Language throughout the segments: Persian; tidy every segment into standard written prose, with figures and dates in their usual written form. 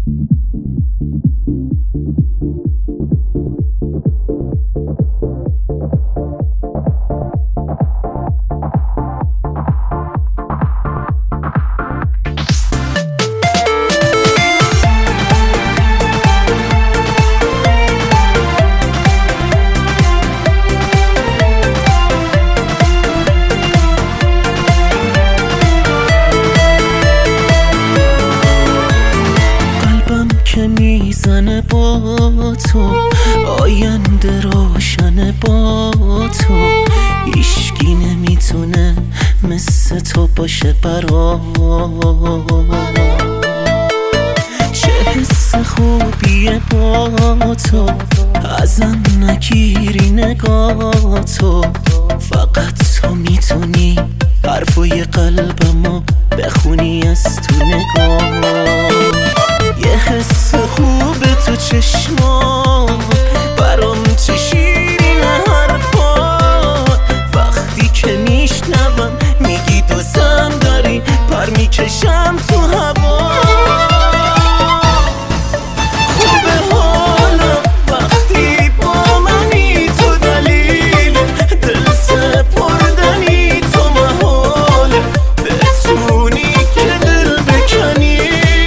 که میزنه با تو، آینده روشن با تو، هیچکی نمیتونه مثل تو باشه برام. چه حس خوبیه با تو، ازم نگیری نگاه تو، فقط تو میتونی حرفای قلبمو بخونی از تو نگاه. یه حس خوبه تو چشما، برام چه شیرینه حرفات، وقتی که میشنوم میگی دوستم داری، پر میکشم تو هوا. خوبه حالا وقتی با منی، تو دلیل دل سپردنی، تو محاله بتونی که دل بکنی.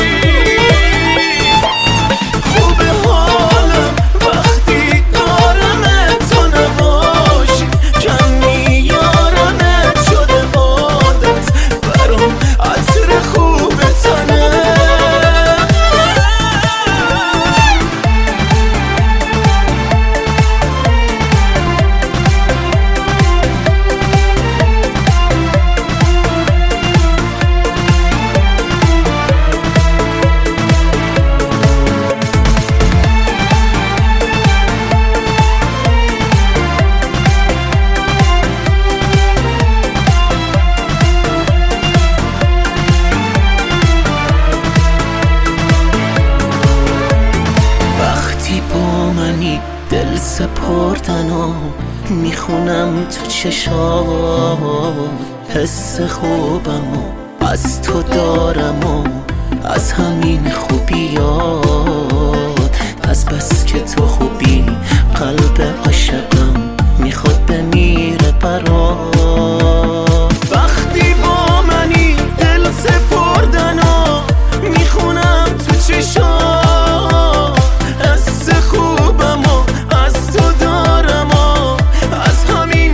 دل سپردن و میخونم تو چشات، حس خوبم و از تو دارم و از همین خوبیات، از بس که تو خوبی قلب عاشقم میخواد بمیره برات. وقتی با منی دل سپردن و میخونم تو چشات، حس خوبم و از تو دارم و از همین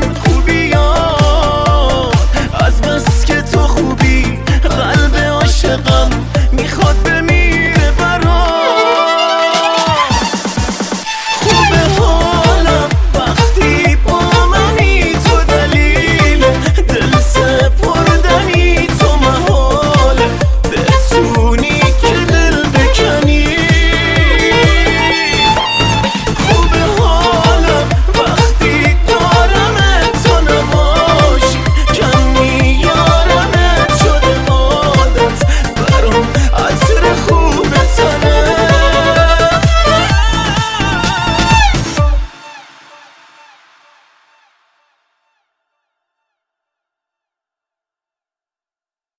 خوبیات، از بس که تو خوبی قلب عاشقم میخواد